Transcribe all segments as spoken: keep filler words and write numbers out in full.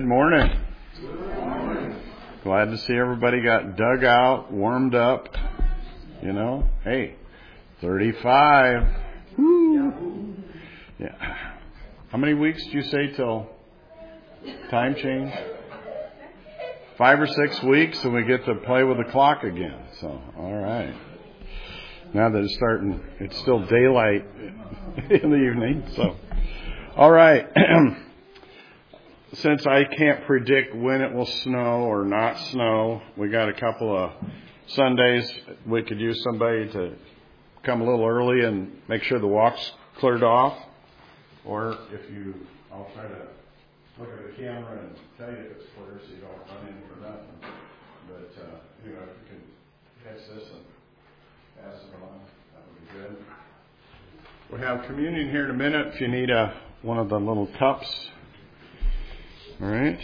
Good morning. Good morning. Glad to see everybody got dug out, warmed up. You know, hey, thirty-five. Woo. Yeah. How many weeks do you say till time change? Five or six weeks, and we get to play with the clock again. So, all right. Now that it's starting, it's still daylight in the evening. So, all right. Since I can't predict when it will snow or not snow, we got a couple of Sundays we could use somebody to come a little early and make sure the walk's cleared off. Or if you, I'll try to look at the camera and tell you if it's clear so you don't run in for nothing. But, uh, you know, if you can catch this and pass it along, that would be good. We'll have communion here in a minute if you need a, one of the little cups. All right.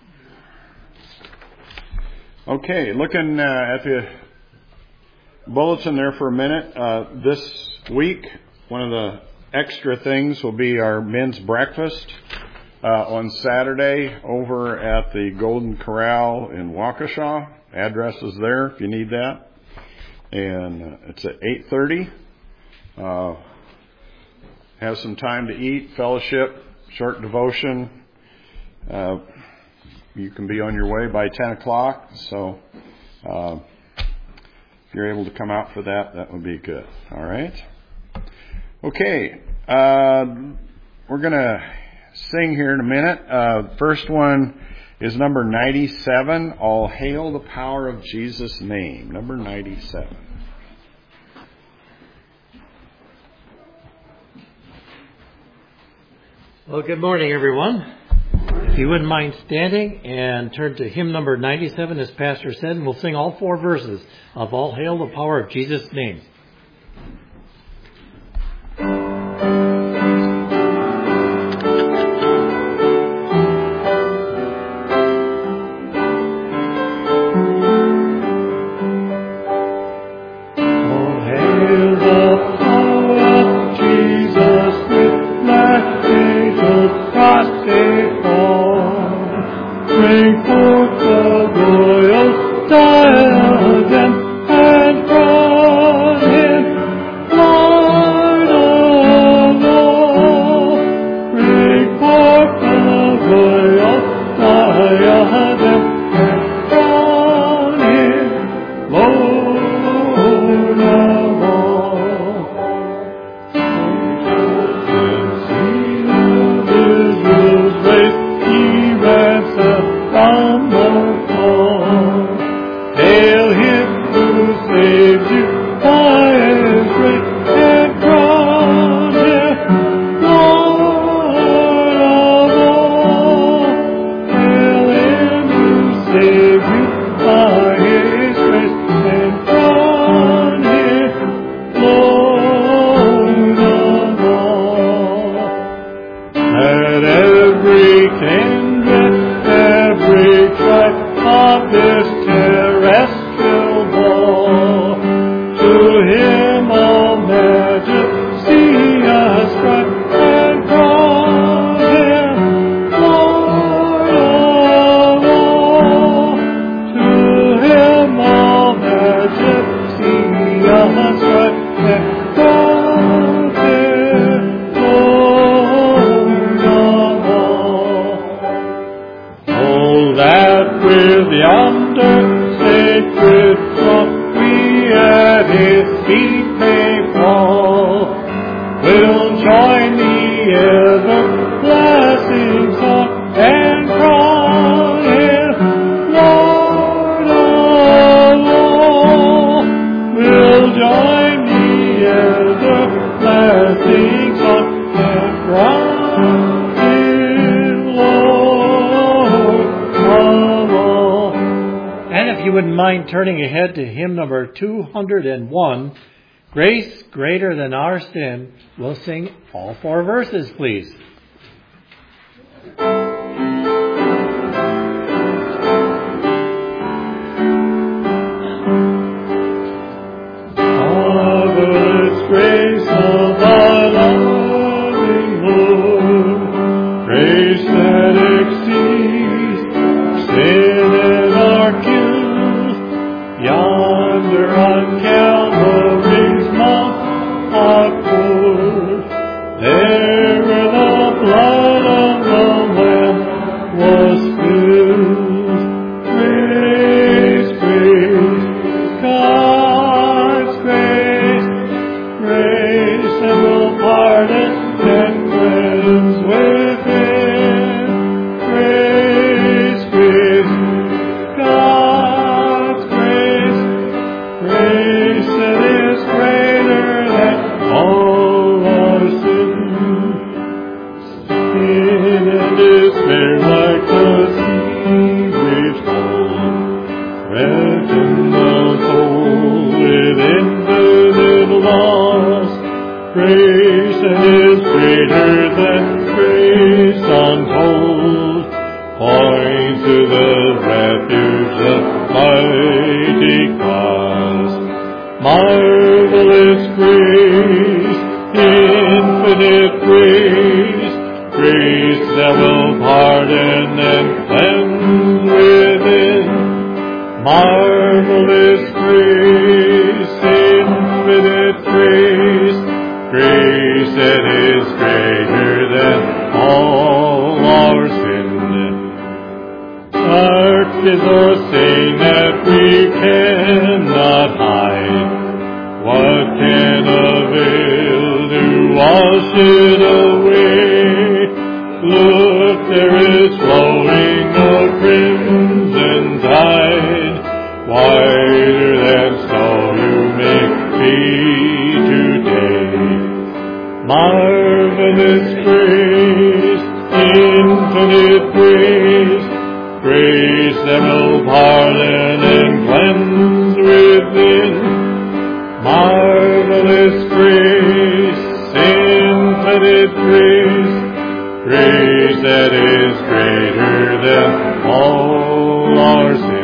Okay, looking uh, at the bulletin there for a minute. Uh, this week, one of the extra things will be our men's breakfast uh, on Saturday over at the Golden Corral in Waukesha. Address is there if you need that. And uh, it's at eight thirty. Uh, have some time to eat, fellowship, short devotion. Uh, you can be on your way by ten o'clock, so uh, if you're able to come out for that, that would be good. All right? Okay, uh, we're going to sing here in a minute. Uh, first one is number ninety-seven, All Hail the Power of Jesus' Name. Number ninety-seven. Well, good morning, everyone. If you wouldn't mind standing and turn to hymn number ninety-seven, as Pastor said, and we'll sing all four verses of All Hail the Power of Jesus' Name. Turning ahead to hymn number two hundred one, Grace Greater Than Our Sin. We'll sing all four verses, please. Marvelous grace of our loving Lord, grace that exceeds grace that is greater than grace untold. Point to the refuge, the mighty cross. Marvelous grace, infinite grace, grace that will pardon and cleanse within. Marvelous grace, infinite grace, grace that is greater than all our sin. Dark is our stain that we cannot hide. What can avail to wash it away? Look, there is flowing a crimson tide. Whiter than snow you make me today. Marvelous grace, infinite grace, grace that will pardon and cleanse within. Marvelous grace, infinite grace, grace that is greater than all our sin.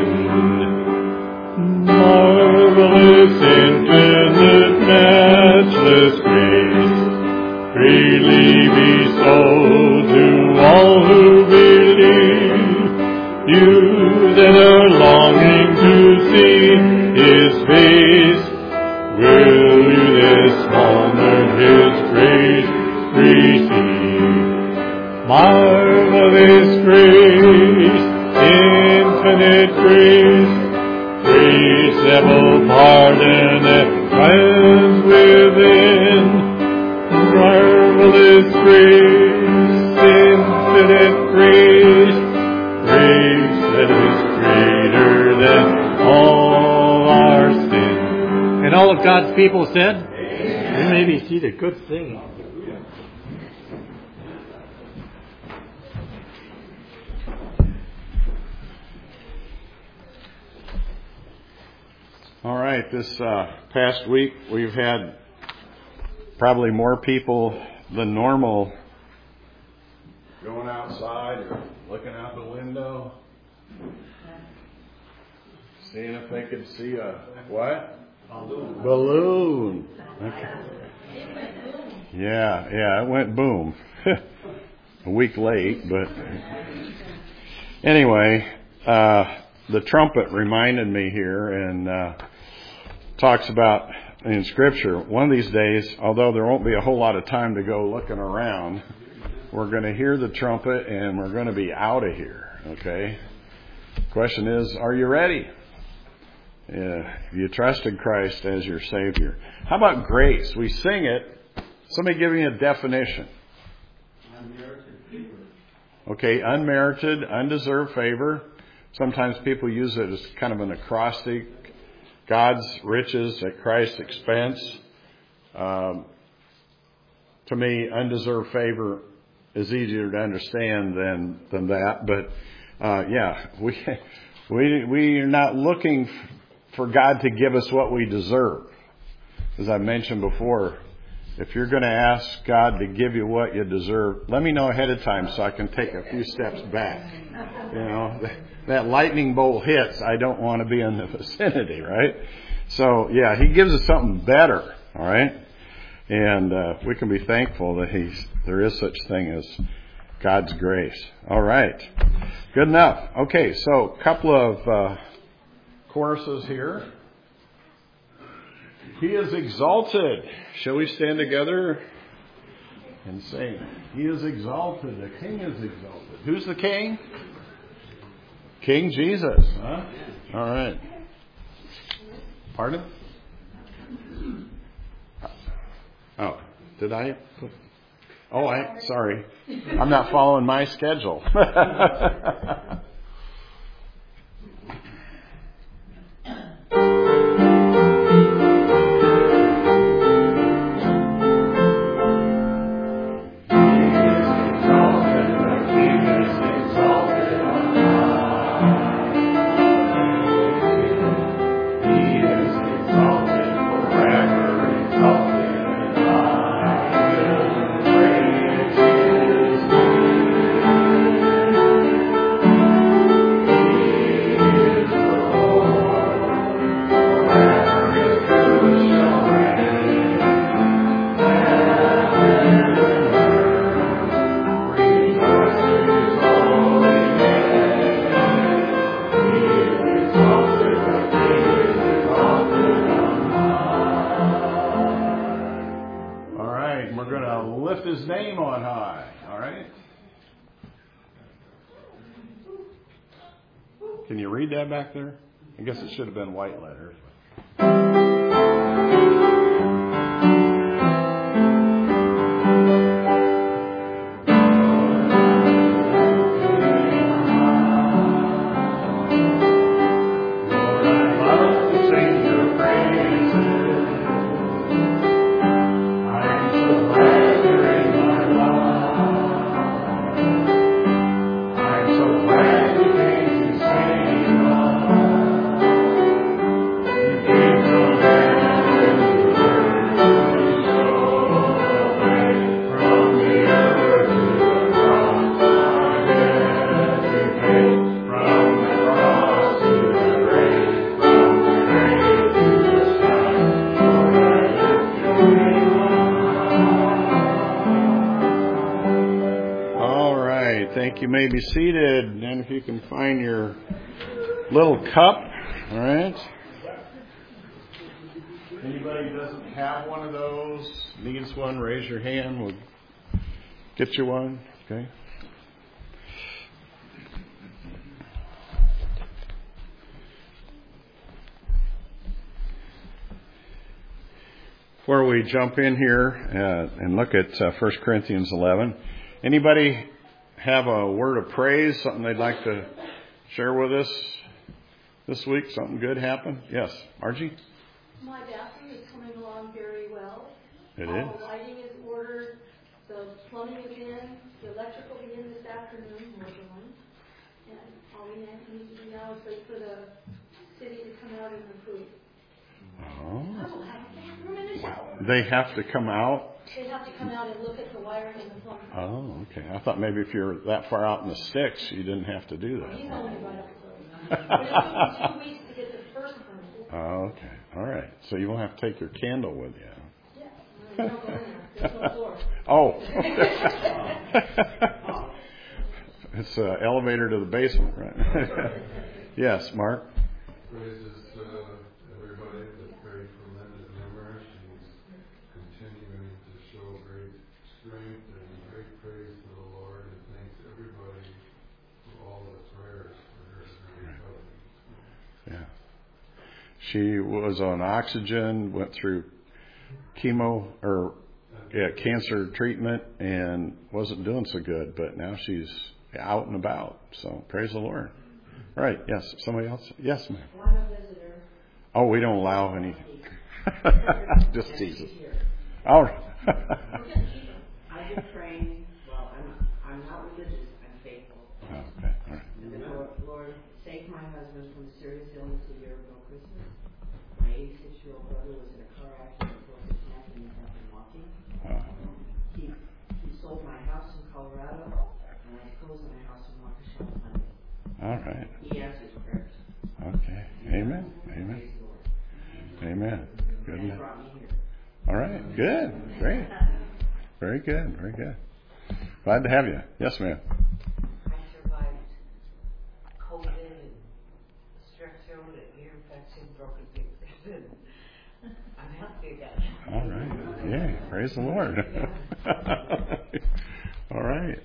Marvelous, infinite, matchless grace, freely bestowed to all who believe. You that are longing to see His face, will you this moment His grace receive? Marvelous grace, infinite grace, grace that will pardon and cleanse within. Marvelous grace, infinite grace, grace that is greater than all our sin. And all of God's people said, Amen. You may be seated. Good thing. All right, this uh, past week we've had probably more people than normal going outside or looking out the window, seeing if they could see a what? Balloon. Balloon. Okay. Yeah, yeah, it went boom. A week late, but anyway, uh, the trumpet reminded me here and uh, talks about in Scripture, one of these days, although there won't be a whole lot of time to go looking around, we're going to hear the trumpet and we're going to be out of here, okay? Question is, are you ready? Yeah, have you trusted Christ as your Savior? How about grace? We sing it. Somebody give me a definition. Unmerited favor. Okay, unmerited, undeserved favor. Sometimes people use it as kind of an acrostic. God's riches at Christ's expense. Um, to me, undeserved favor is easier to understand than than that. But uh, yeah, we we we are not looking for God to give us what we deserve. As I mentioned before, if you're going to ask God to give you what you deserve, let me know ahead of time so I can take a few steps back. You know, that lightning bolt hits, I don't want to be in the vicinity, right? So, yeah, He gives us something better, all right? And uh, we can be thankful that He's there is such thing as God's grace. All right. Good enough. Okay, so a couple of uh, choruses here. He is exalted. Shall we stand together and sing? He is exalted. The King is exalted. Who's the King? King Jesus. Huh? All right. Pardon? Oh, did I? Oh, I sorry. I'm not following my schedule. His name on high. All right? Can you read that back there? I guess it should have been white letters. You may be seated, and if you can find your little cup, all right? Anybody who doesn't have one of those, needs one, raise your hand. We'll get you one, okay? Before we jump in here uh, and look at uh, First Corinthians eleven, anybody have a word of praise, something they'd like to share with us this week? Something good happened? Yes, Margie? My bathroom is coming along very well. It All is? the lighting is ordered, the plumbing is in, the electric will be in this afternoon, we're doing. And all we need to do now is wait for the city to come out and approve. Oh. I will have a bathroom in it. They have to come out? They have to come out and look at the wiring and the plumbing. Oh, okay. I thought maybe if you're that far out in the sticks, you didn't have to do that. He's only right up the road. But it took me two weeks to get the first permit. Oh, okay. All right. So you won't have to take your candle with you. Yeah. No, don't go in there. There's no door. Oh. It's an elevator to the basement, right? Yes, Mark? Praises to everybody that prayed for Linda Nimmer. She's continuing to show great strength and great praise to the Lord, and thanks everybody for all the prayers for her recovery. Yeah. She was on oxygen, went through chemo or yeah, cancer treatment, and wasn't doing so good, but now she's out and about. So praise the Lord. Right. Yes. Somebody else? Yes, ma'am. I'm a visitor. Oh, we don't allow any. Just Jesus. All right. I've been praying. Well, I'm I'm not religious. I'm faithful. Okay. All right. And the Lord, Lord, saved my husband from serious illness a year ago Christmas. My eighty-six-year-old brother was in a car accident, broke his neck, and he's not been walking. Uh, He he sold my house in Colorado, and I closed my house in Waukesha on Monday. all right. He answers prayers. Okay. Amen. Amen. Praise the Lord. Amen. Good And he enough. brought me here. All right. Good. Great. Very good. Very good. Glad to have you. Yes, ma'am. I survived COVID and strep throat and ear infection, broken fingers, and I'm happy about it. All right. Yay. Praise the Lord. All right.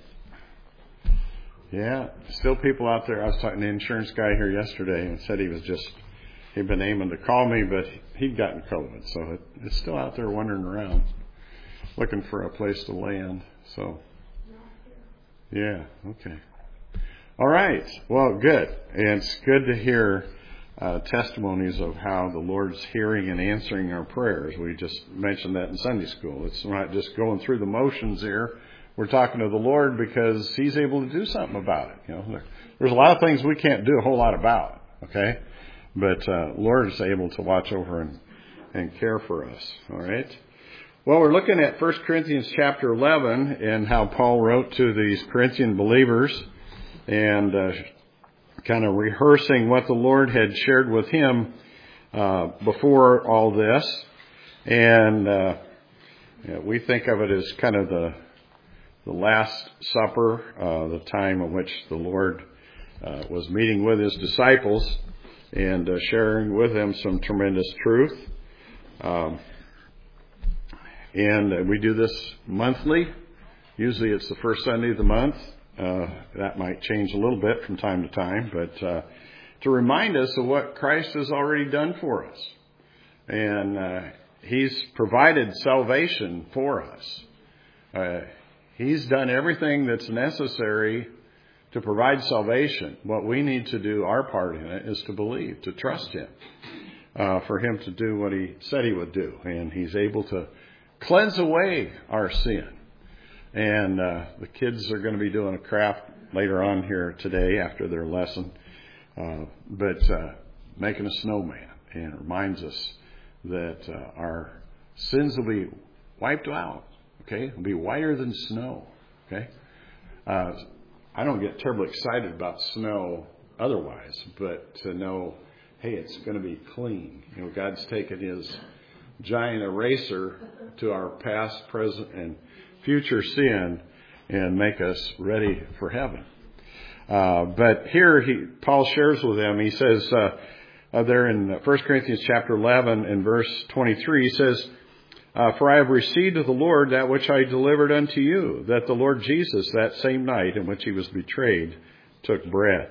Yeah. Still people out there. I was talking to the insurance guy here yesterday and said he was just, he'd been aiming to call me, but he'd gotten COVID. So it, it's still out there wandering around looking for a place to land. So, yeah. Okay. All right. Well, good. And it's good to hear uh, testimonies of how the Lord's hearing and answering our prayers. We just mentioned that in Sunday school. It's not just going through the motions here. We're talking to the Lord because He's able to do something about it. You know, there, there's a lot of things we can't do a whole lot about. Okay, but uh, Lord is able to watch over and and care for us. All right. Well, we're looking at First Corinthians chapter eleven and how Paul wrote to these Corinthian believers and uh, kind of rehearsing what the Lord had shared with him uh, before all this. And uh, you know, we think of it as kind of the the Last Supper, uh, the time in which the Lord uh, was meeting with His disciples and uh, sharing with them some tremendous truth. Um, and uh, we do this monthly, Usually it's the first Sunday of the month. Uh, that might change a little bit from time to time, but uh, to remind us of what Christ has already done for us. And uh, He's provided salvation for us. Uh, he's done everything that's necessary to provide salvation. What we need to do, our part in it, is to believe, to trust Him, uh, for Him to do what He said He would do. And He's able to cleanse away our sin. And uh, the kids are going to be doing a craft later on here today after their lesson. Uh, but uh, making a snowman. And it reminds us that uh, our sins will be wiped out. Okay? It'll be whiter than snow. Okay? Uh, I don't get terribly excited about snow otherwise. But to know, hey, it's going to be clean. You know, God's taken His giant eraser to our past, present, and future sin and make us ready for heaven. Uh, but here he, Paul shares with them, he says uh, uh, there in First Corinthians chapter eleven and verse twenty-three, he says, uh, For I have received of the Lord that which I delivered unto you, that the Lord Jesus, that same night in which He was betrayed, took bread.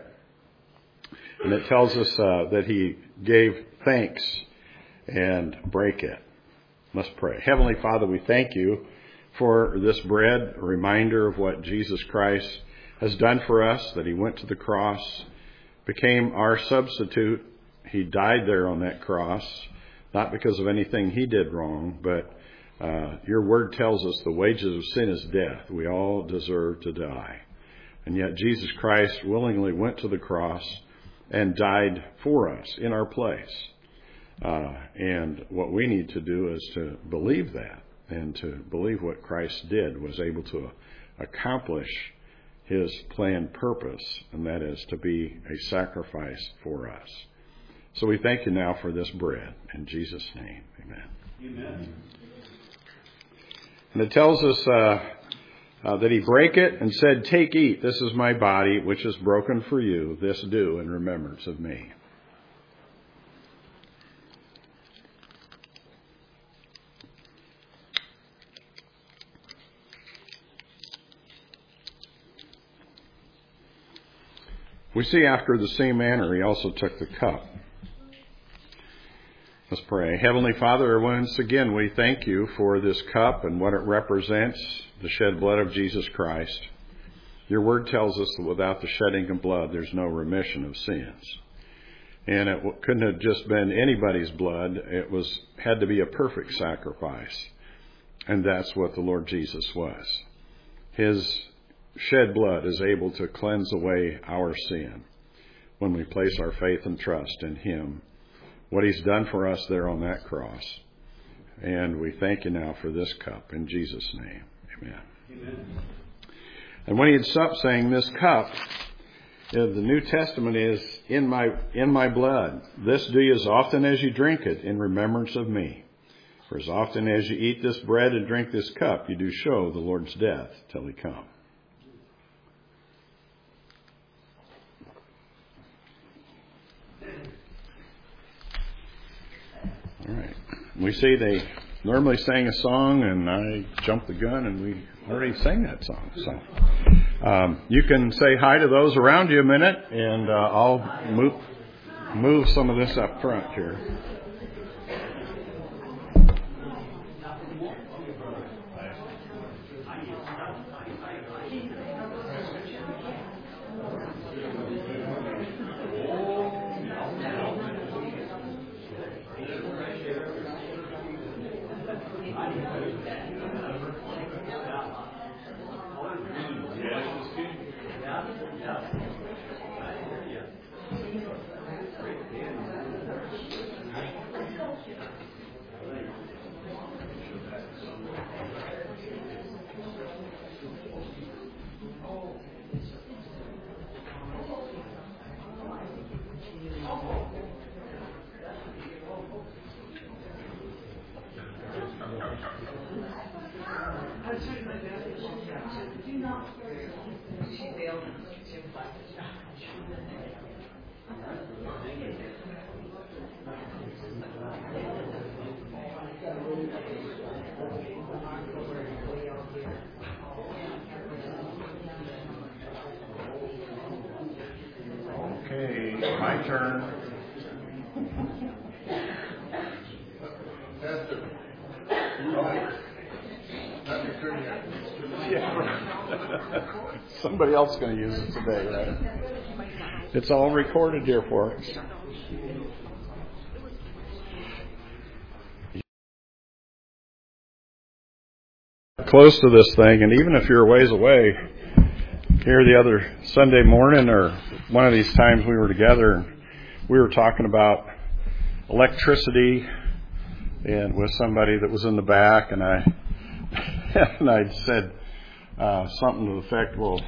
And it tells us uh, that He gave thanks and brake it. Let's pray. Heavenly Father, we thank You for this bread, a reminder of what Jesus Christ has done for us, that He went to the cross, became our substitute. He died there on that cross, not because of anything He did wrong, but uh, Your word tells us the wages of sin is death. We all deserve to die. And yet Jesus Christ willingly went to the cross and died for us in our place. Uh, and what we need to do is to believe that. And to believe what Christ did, was able to accomplish His planned purpose, and that is to be a sacrifice for us. So we thank You now for this bread. In Jesus' name, amen. Amen. And it tells us uh, uh, that He brake it and said, Take, eat, this is My body, which is broken for you. This do in remembrance of Me. We see after the same manner He also took the cup. Let's pray. Heavenly Father, once again we thank You for this cup and what it represents, the shed blood of Jesus Christ. Your word tells us that without the shedding of blood there's no remission of sins. And it couldn't have just been anybody's blood. It was had to be a perfect sacrifice. And that's what the Lord Jesus was. His shed blood is able to cleanse away our sin when we place our faith and trust in Him, what He's done for us there on that cross. And we thank You now for this cup in Jesus' name. Amen. Amen. And when He had supped, saying, This cup, the New Testament is in my in my blood. This do ye as often as you drink it in remembrance of Me. For as often as you eat this bread and drink this cup, you do show the Lord's death till He come. All right. We see they normally sang a song, and I jumped the gun, and we already sang that song. So um, you can say hi to those around you a minute, and uh, I'll move move some of this up front here. My turn. Pastor. Pastor, turn here. Yeah. Somebody else is going to use it today, right? It's all recorded here for us. Close to this thing, and even if you're a ways away, here the other Sunday morning or one of these times we were together, and we were talking about electricity and with somebody that was in the back, and I and I said uh, something to the effect, well,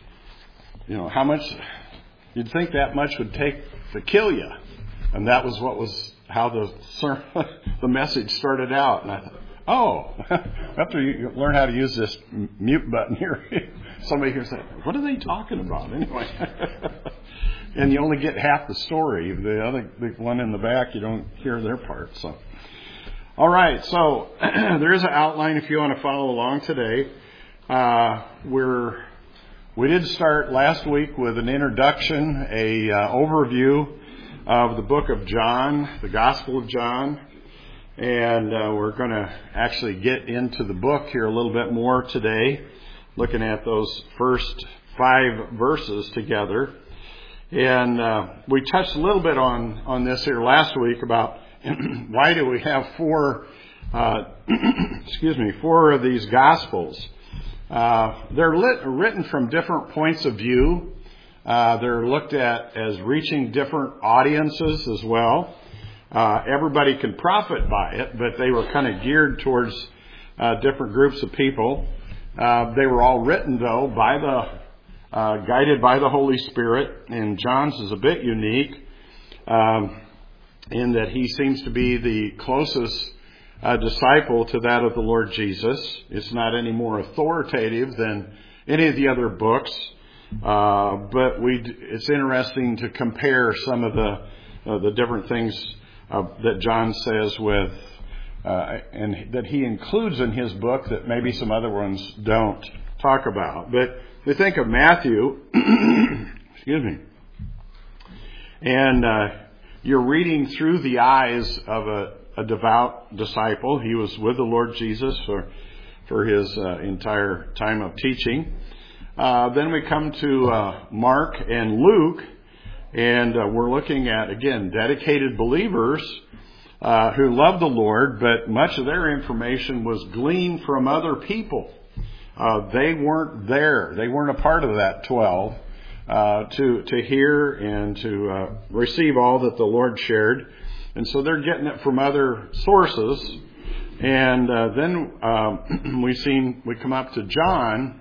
you know, how much you'd think that much would take to kill you, and that was what was how the sermon, the message started out, and I thought, oh, after you learn how to use this mute button here, somebody here said, what are they talking about anyway? And you only get half the story. The other the one in the back, you don't hear their part. So, all right. So there is an outline if you want to follow along today. Uh, we're we did start last week with an introduction, a uh, overview of the book of John, the Gospel of John. And uh, we're going to actually get into the book here a little bit more today, looking at those first five verses together. And uh, we touched a little bit on, on this here last week about why do we have four, uh, excuse me, four of these Gospels. Uh, they're lit, written from different points of view. Uh, they're looked at as reaching different audiences as well. Uh, everybody can profit by it, but they were kind of geared towards uh, different groups of people. Uh, they were all written, though, by the uh, guided by the Holy Spirit, and John's is a bit unique um, in that he seems to be the closest uh, disciple to that of the Lord Jesus. It's not any more authoritative than any of the other books, uh, but we it's interesting to compare some of the uh, the different things Uh, that John says with, uh, and that he includes in his book that maybe some other ones don't talk about. But we think of Matthew, excuse me, and uh, you're reading through the eyes of a, a devout disciple. He was with the Lord Jesus for for his uh, entire time of teaching. Uh, then we come to uh, Mark and Luke. And uh, we're looking at, again, dedicated believers uh, who love the Lord, but much of their information was gleaned from other people. Uh, they weren't there. They weren't a part of that twelve uh, to to hear and to uh, receive all that the Lord shared. And so they're getting it from other sources. And uh, then um, we seen we come up to John.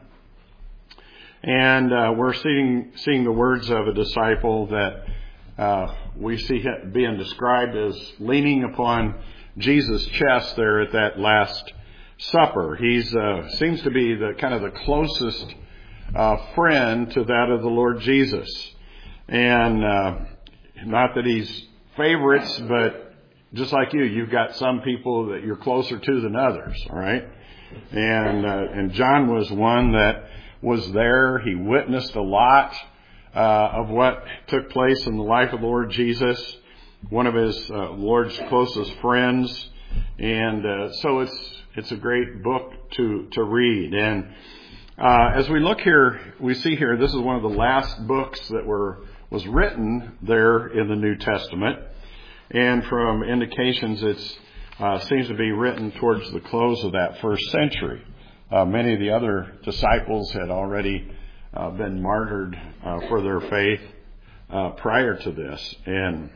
And uh, we're seeing seeing the words of a disciple that uh, we see being described as leaning upon Jesus' chest there at that Last Supper. He's uh, seems to be the kind of the closest uh, friend to that of the Lord Jesus, and uh, not that he's favorites, but just like you, you've got some people that you're closer to than others. All right, and uh, and John was one that was there. He witnessed a lot uh, of what took place in the life of the Lord Jesus, one of his uh, Lord's closest friends, and uh, so it's it's a great book to to read. And uh, as we look here, we see here this is one of the last books that were was written there in the New Testament, and from indications, it's uh, seems to be written towards the close of that first century. Uh, many of the other disciples had already uh, been martyred uh, for their faith uh, prior to this. And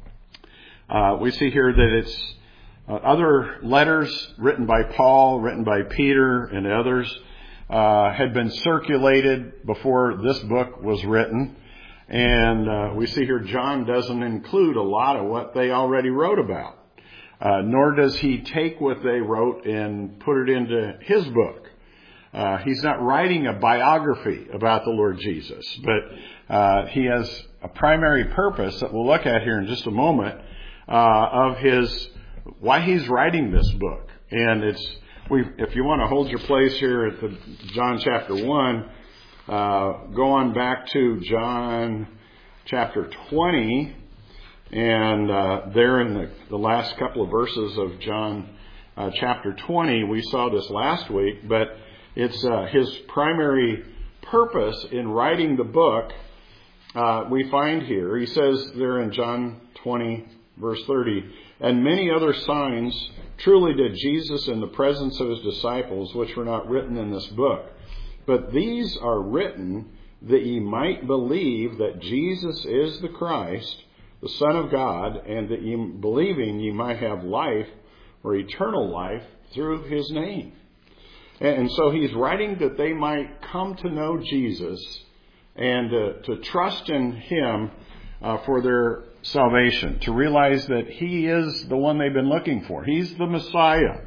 uh, we see here that it's uh, other letters written by Paul, written by Peter and others uh, had been circulated before this book was written. And uh, we see here John doesn't include a lot of what they already wrote about. Uh, nor does he take what they wrote and put it into his book. Uh, he's not writing a biography about the Lord Jesus, but uh, he has a primary purpose that we'll look at here in just a moment uh, of his why he's writing this book. And it's we if you want to hold your place here at the John chapter one, uh, go on back to John chapter twenty, and uh, there in the, the last couple of verses of John uh, chapter twenty, we saw this last week, but it's uh, his primary purpose in writing the book. Uh, we find here, he says there in John twenty, verse thirty, and many other signs truly did Jesus in the presence of his disciples, which were not written in this book. But these are written that ye might believe that Jesus is the Christ, the Son of God, and that ye, believing ye might have life or eternal life through his name. And so he's writing that they might come to know Jesus and uh, to trust in him uh, for their salvation, to realize that he is the one they've been looking for. He's the Messiah.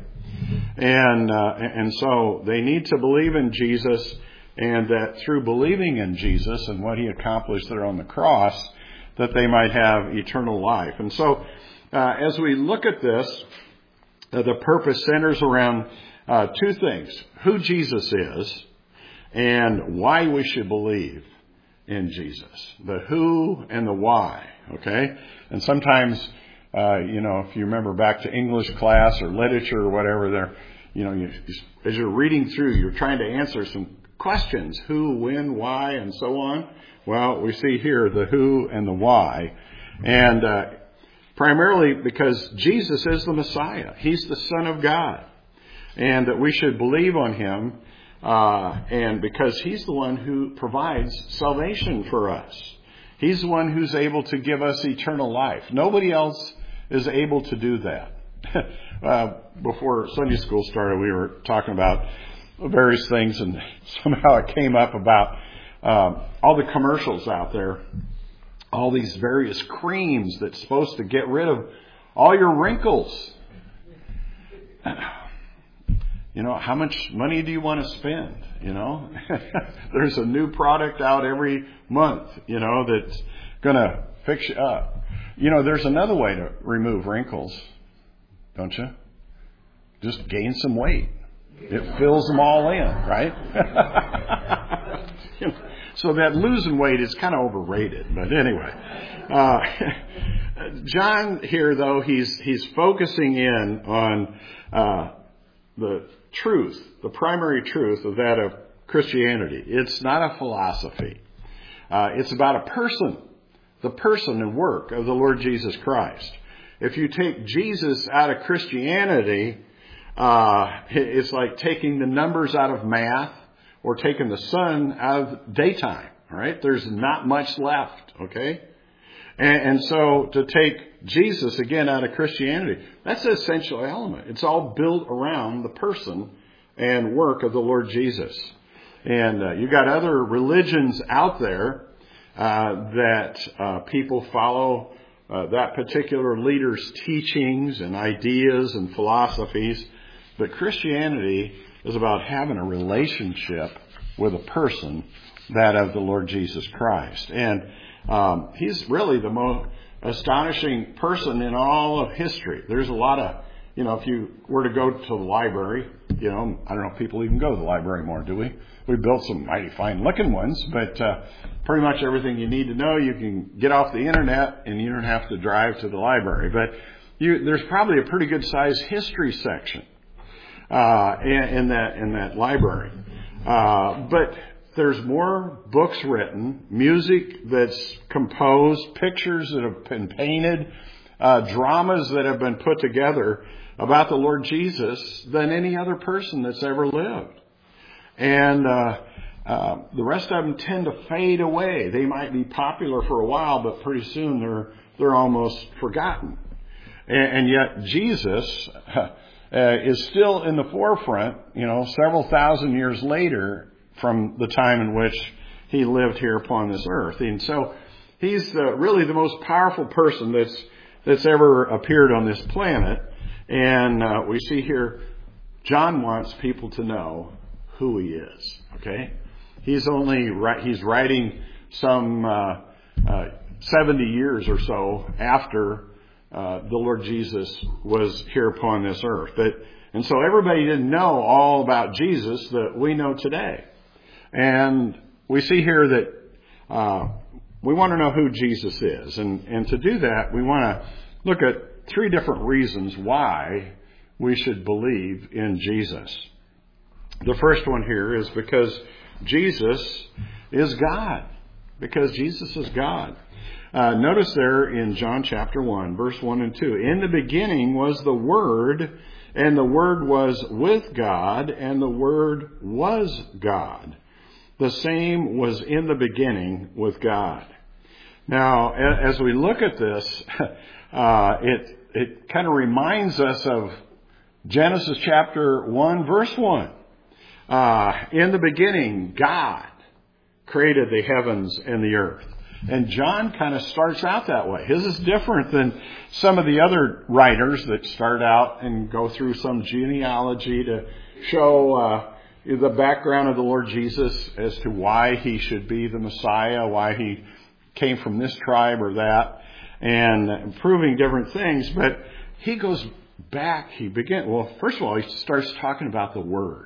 And uh, and so they need to believe in Jesus, and that through believing in Jesus and what he accomplished there on the cross, that they might have eternal life. And so uh, as we look at this, uh, the purpose centers around uh, two things: who Jesus is and why we should believe in Jesus. The who and the why, okay? And sometimes, uh, you know, if you remember back to English class or literature or whatever, there, you know, you, as you're reading through, you're trying to answer some questions: who, when, why, and so on. Well, we see here the who and the why. And uh, primarily because Jesus is the Messiah. He's the Son of God. And that we should believe on him. Uh, and because he's the one who provides salvation for us. He's the one who's able to give us eternal life. Nobody else is able to do that. uh, before Sunday school started, we were talking about various things, and somehow it came up about uh, all the commercials out there, all these various creams that's supposed to get rid of all your wrinkles. You know, how much money do you want to spend? You know, there's a new product out every month, you know, that's going to fix you up. You know, there's another way to remove wrinkles, don't you? Just gain some weight. It fills them all in, right? You know, so that losing weight is kind of overrated. But anyway, uh, John here, though, he's he's focusing in on uh, the truth, the primary truth of that of Christianity. It's not a philosophy. Uh, it's about a person, the person and work of the Lord Jesus Christ. If you take Jesus out of Christianity, uh, it's like taking the numbers out of math or taking the sun out of daytime, right? There's not much left, okay? And, and so to take Jesus again out of Christianity, that's an essential element. It's all built around the person and work of the Lord Jesus. And uh, you've got other religions out there uh, that uh, people follow uh, that particular leader's teachings and ideas and philosophies. But Christianity is about having a relationship with a person, that of the Lord Jesus Christ. And um, he's really the most astonishing person in all of history. There's a lot of, you know, if you were to go to the library, you know, I don't know if people even go to the library more, do we? We built some mighty fine looking ones, but uh, pretty much everything you need to know, you can get off the internet, and you don't have to drive to the library. But you, there's probably a pretty good sized history section uh, in, in that in that library. Uh, but there's more books written, music that's composed, pictures that have been painted, uh, dramas that have been put together about the Lord Jesus than any other person that's ever lived. And uh, uh, the rest of them tend to fade away. They might be popular for a while, but pretty soon they're they're almost forgotten. And, and yet Jesus uh, is still in the forefront, you know, several thousand years later from the time in which he lived here upon this earth. And so he's uh, really the most powerful person that's that's ever appeared on this planet. And uh, we see here, John wants people to know who he is. Okay, he's only he's writing some uh, uh, seventy years or so after uh, the Lord Jesus was here upon this earth. But and so everybody didn't know all about Jesus that we know today. And we see here that uh, we want to know who Jesus is. And, and to do that, we want to look at three different reasons why we should believe in Jesus. The first one here is because Jesus is God. Because Jesus is God. Uh, notice there in John chapter one, verse one and two. In the beginning was the Word, and the Word was with God, and the Word was God. The same was in the beginning with God. Now, as we look at this, uh, it it kind of reminds us of Genesis chapter one, verse one. Uh, in the beginning, God created the heavens and the earth. And John kind of starts out that way. His is different than some of the other writers that start out and go through some genealogy to show uh, the background of the Lord Jesus as to why he should be the Messiah, why he came from this tribe or that, and proving different things. But he goes back. He begin. Well, first of all, he starts talking about the Word.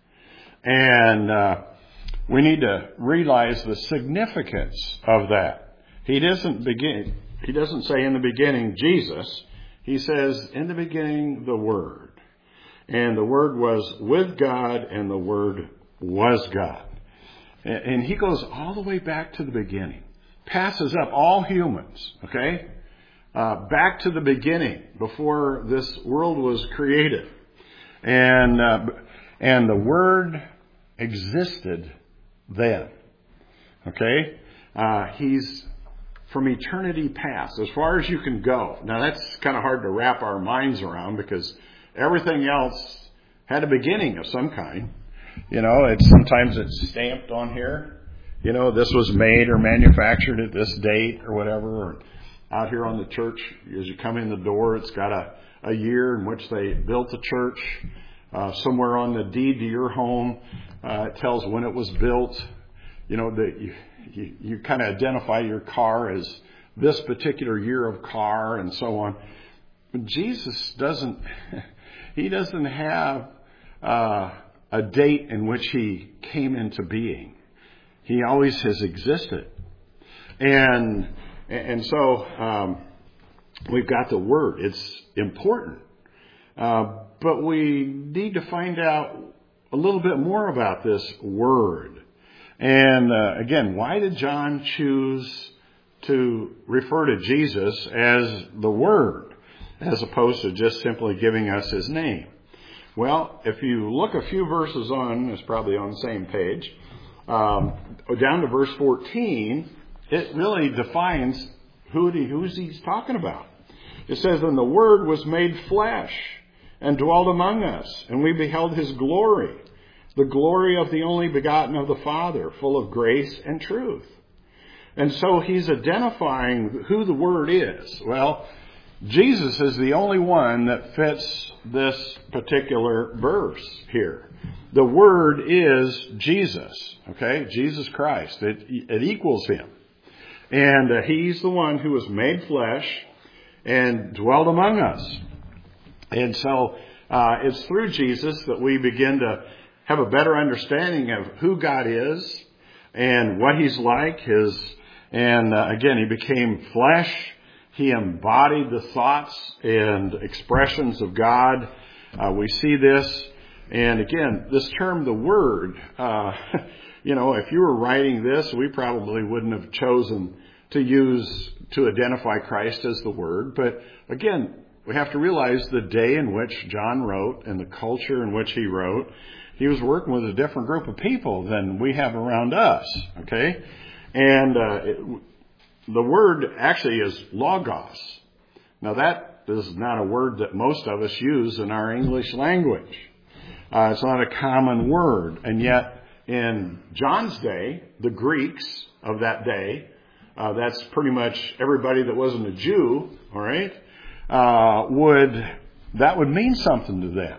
And uh, we need to realize the significance of that. He doesn't begin. He doesn't say in the beginning Jesus. He says in the beginning the Word. And the Word was with God, and the Word was God. And he goes all the way back to the beginning. Passes up all humans, okay? Uh, back to the beginning, before this world was created. And uh, and the Word existed then. Okay? Uh, he's from eternity past, as far as you can go. Now that's kind of hard to wrap our minds around, because everything else had a beginning of some kind. You know, it's sometimes it's stamped on here. You know, this was made or manufactured at this date or whatever. Or out here on the church, as you come in the door, it's got a, a year in which they built the church. Uh, somewhere on the deed to your home, uh, it tells when it was built. You know, that you, you, you kind of identify your car as this particular year of car and so on. But Jesus doesn't, he doesn't have uh, a date in which he came into being. He always has existed. And, and so, um, we've got the Word. It's important. Uh, but we need to find out a little bit more about this Word. And uh, again, why did John choose to refer to Jesus as the Word, as opposed to just simply giving us his name? Well, if you look a few verses on, it's probably on the same page, um, down to verse fourteen, it really defines who he, who's he's talking about. It says, and the Word was made flesh and dwelt among us, and we beheld his glory, the glory of the only begotten of the Father, full of grace and truth. And so he's identifying who the Word is. Well, Jesus is the only one that fits this particular verse here. The Word is Jesus, okay? Jesus Christ. It, it equals him. And uh, he's the one who was made flesh and dwelt among us. And so uh, it's through Jesus that we begin to have a better understanding of who God is and what he's like. His and uh, again, he became flesh. He embodied the thoughts and expressions of God. Uh, we see this. And again, this term, the Word, uh, you know, if you were writing this, we probably wouldn't have chosen to use, to identify Christ as the Word. But again, we have to realize the day in which John wrote and the culture in which he wrote, he was working with a different group of people than we have around us, okay? And uh, it, the word actually is logos. Now that is not a word that most of us use in our English language. Uh, it's not a common word. And yet in John's day, the Greeks of that day, uh, that's pretty much everybody that wasn't a Jew, all right, uh, would, that would mean something to them.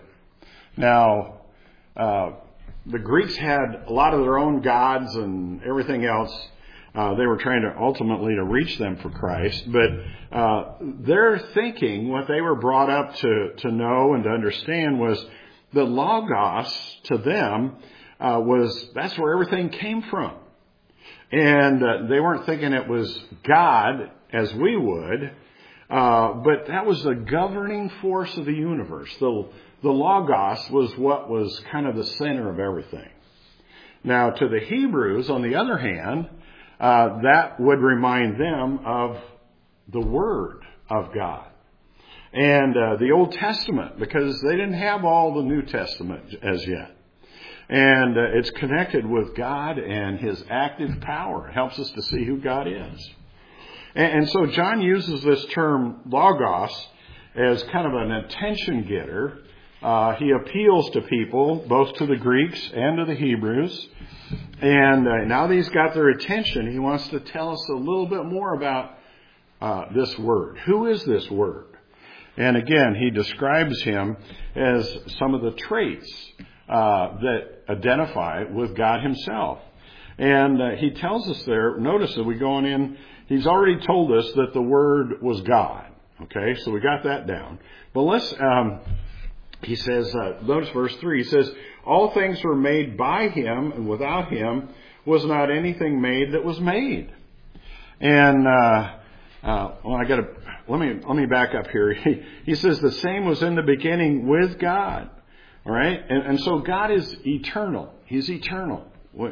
Now, uh, the Greeks had a lot of their own gods and everything else. Uh, they were trying to ultimately to reach them for Christ, but uh, their thinking, what they were brought up to, to know and to understand was the Logos to them uh, was, that's where everything came from. And uh, they weren't thinking it was God as we would, uh, but that was the governing force of the universe. The, the Logos was what was kind of the center of everything. Now, to the Hebrews, on the other hand, uh, that would remind them of the Word of God. And uh, the Old Testament, because they didn't have all the New Testament as yet. And uh, it's connected with God and His active power. It helps us to see who God is. And, and so John uses this term Logos as kind of an attention getter. Uh, he appeals to people, both to the Greeks and to the Hebrews. And uh, now that he's got their attention, he wants to tell us a little bit more about uh, this Word. Who is this Word? And again, he describes him as some of the traits uh, that identify with God himself. And uh, he tells us there, notice that we go on in, he's already told us that the Word was God. Okay, so we got that down. But let's, um, he says, uh, notice verse three, he says, all things were made by him, and without him was not anything made that was made. And, uh, uh, well, I gotta, let me, let me back up here. He, he says the same was in the beginning with God. All right? And, and so God is eternal. He's eternal.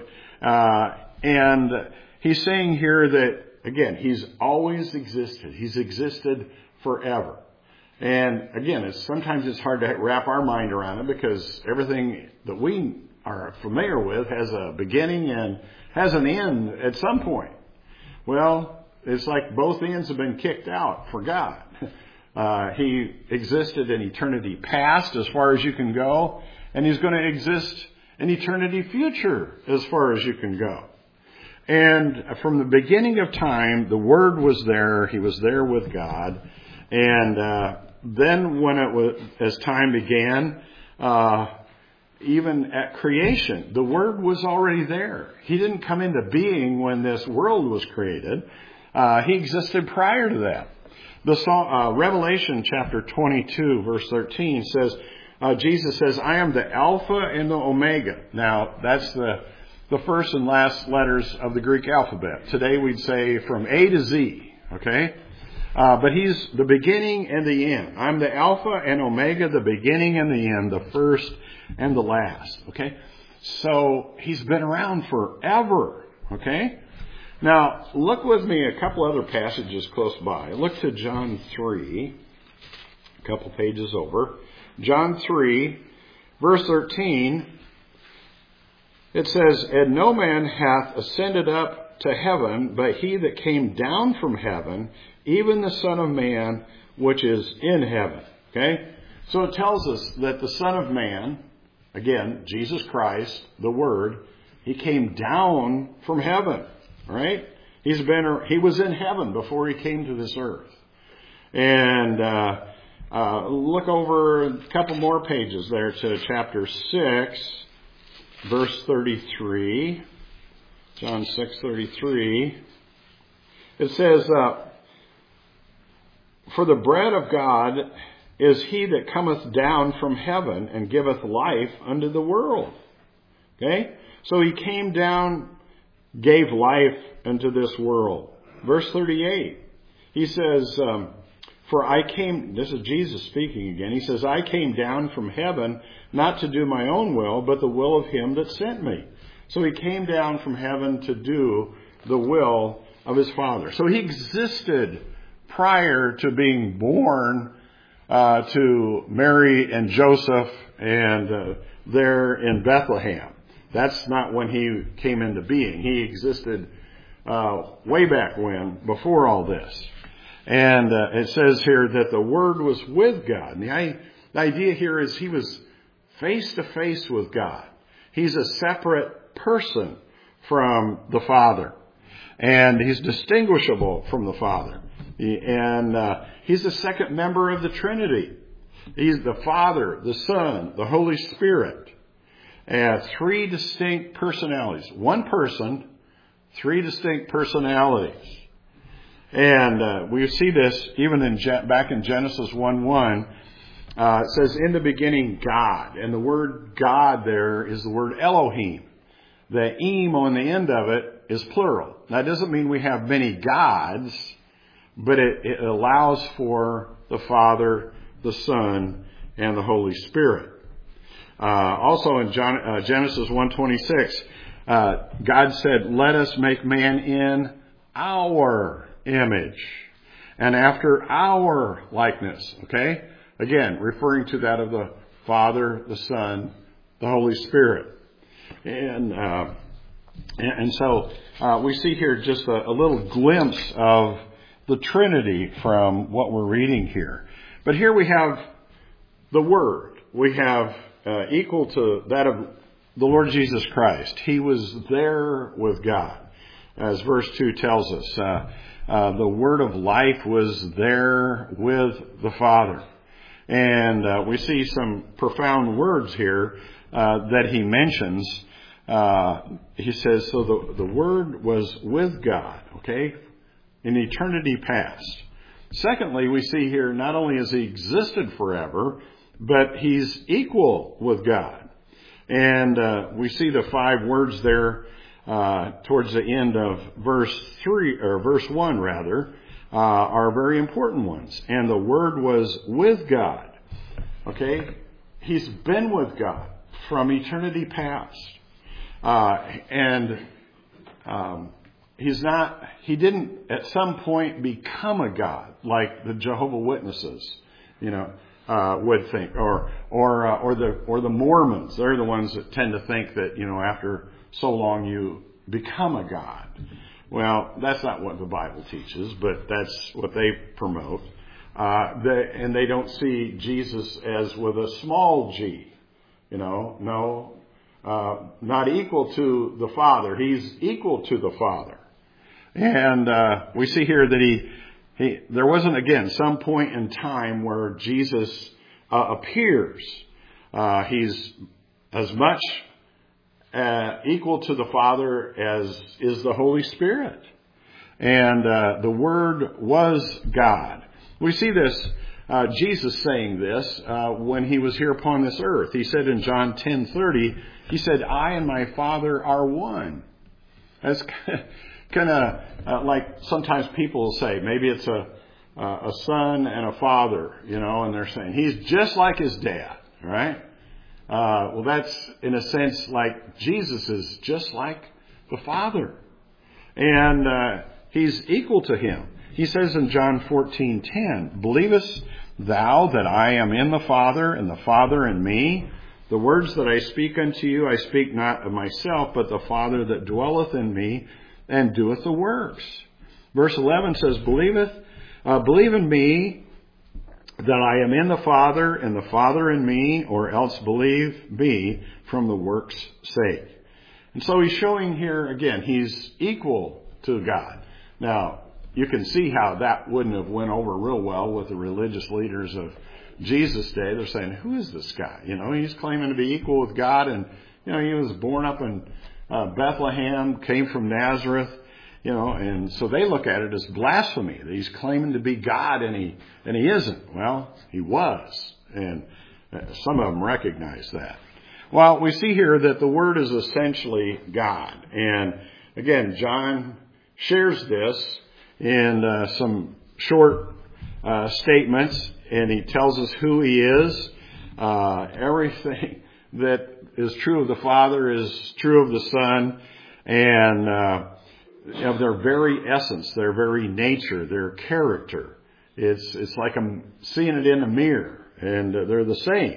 Uh, and he's saying here that, again, he's always existed. He's existed forever. And again, it's sometimes it's hard to wrap our mind around it because everything that we are familiar with has a beginning and has an end at some point. Well, it's like both ends have been kicked out for God. Uh, he existed in eternity past as far as you can go, and he's going to exist in eternity future as far as you can go. And from the beginning of time, the Word was there. He was there with God. And uh, then when it was, as time began, uh, even at creation, the Word was already there. He didn't come into being when this world was created. Uh, he existed prior to that. The uh, Revelation chapter twenty-two, verse thirteen says, uh, Jesus says, I am the Alpha and the Omega. Now, that's the, the first and last letters of the Greek alphabet. Today we'd say from A to Z, okay? Uh, but he's the beginning and the end. I'm the Alpha and Omega, the beginning and the end, the first and the last, okay? So he's been around forever, okay? Now, look with me a couple other passages close by. Look to John three, a couple pages over. John three, verse thirteen, it says, and no man hath ascended up to heaven, but he that came down from heaven, even the Son of Man, which is in heaven. Okay? So it tells us that the Son of Man, again, Jesus Christ, the Word, he came down from heaven. Right? He's been, he was in heaven before he came to this earth. And uh, uh, look over a couple more pages there to chapter six, verse thirty-three. John six thirty-three. It says, uh, for the bread of God is he that cometh down from heaven and giveth life unto the world. Okay? So he came down, gave life unto this world. Verse thirty-eight, he says, um, for I came, this is Jesus speaking again, he says, I came down from heaven not to do my own will, but the will of him that sent me. So he came down from heaven to do the will of his Father. So he existed prior to being born uh, to Mary and Joseph and uh, there in Bethlehem. That's not when he came into being. He existed uh, way back when, before all this. And uh, it says here that the Word was with God. And the, I, the idea here is he was face to face with God. He's a separate person from the Father. And he's distinguishable from the Father. He, and uh, he's the second member of the Trinity. He's the Father, the Son, the Holy Spirit. And three distinct personalities. One person, three distinct personalities. And uh, we see this even in back in Genesis one one. Uh, it says, in the beginning, God. And the word God there is the word Elohim. The "im" on the end of it is plural. That doesn't mean we have many gods, but it, it allows for the Father, the Son, and the Holy Spirit. Uh, also in John, uh, Genesis one twenty-six, uh, God said, "Let us make man in our image and after our likeness." Okay? Again, referring to that of the Father, the Son, the Holy Spirit. And uh, and, and so uh, we see here just a, a little glimpse of the Trinity from what we're reading here. But here we have the Word. We have uh, equal to that of the Lord Jesus Christ. He was there with God, as verse two tells us. Uh, uh, the Word of life was there with the Father. And uh, we see some profound words here uh, that he mentions. Uh, he says, so the, the Word was with God, okay, in eternity past. Secondly, we see here not only has he existed forever, but he's equal with God. And uh, we see the five words there uh, towards the end of verse three, or verse one rather, uh, are very important ones. And the Word was with God. Okay? He's been with God from eternity past. Uh, and um, he's not, he didn't at some point become a God like the Jehovah's Witnesses, you know, uh, would think, or, or, uh, or the, or the Mormons. They're the ones that tend to think that, you know, after so long you become a God. Well, that's not what the Bible teaches, but that's what they promote. Uh, they, and they don't see Jesus as with a small g, you know, no, uh, not equal to the Father. He's equal to the Father. And, uh, we see here that he, he, there wasn't again some point in time where Jesus, uh, appears. Uh, he's as much, uh, equal to the Father as is the Holy Spirit. And, uh, the Word was God. We see this, uh, Jesus saying this, uh, when he was here upon this earth. He said in John ten thirty, he said, "I and my Father are one." That's kind of uh, like sometimes people will say, maybe it's a, uh, a son and a father, you know, and they're saying, he's just like his dad, right? Uh, well, that's in a sense like Jesus is just like the Father. And, uh, he's equal to him. He says in John fourteen ten, "Believest thou that I am in the Father, and the Father in me? The words that I speak unto you, I speak not of myself, but the Father that dwelleth in me, and doeth the works." Verse eleven says, "Believeth, uh, believe in me that I am in the Father, and the Father in me, or else believe me from the works' sake." And so he's showing here again, he's equal to God. Now, you can see how that wouldn't have went over real well with the religious leaders of Jesus' day. They're saying, who is this guy? You know, he's claiming to be equal with God, and, you know, he was born up in uh, Bethlehem, came from Nazareth, you know, and so they look at it as blasphemy, that he's claiming to be God and he, and he isn't. Well, he was, and some of them recognize that. Well, we see here that the Word is essentially God. And again, John shares this in uh, some short uh, statements, and he tells us who he is. Uh, everything that is true of the Father is true of the Son, and uh, of their very essence, their very nature, their character. It's it's like I'm seeing it in a mirror, and uh, they're the same.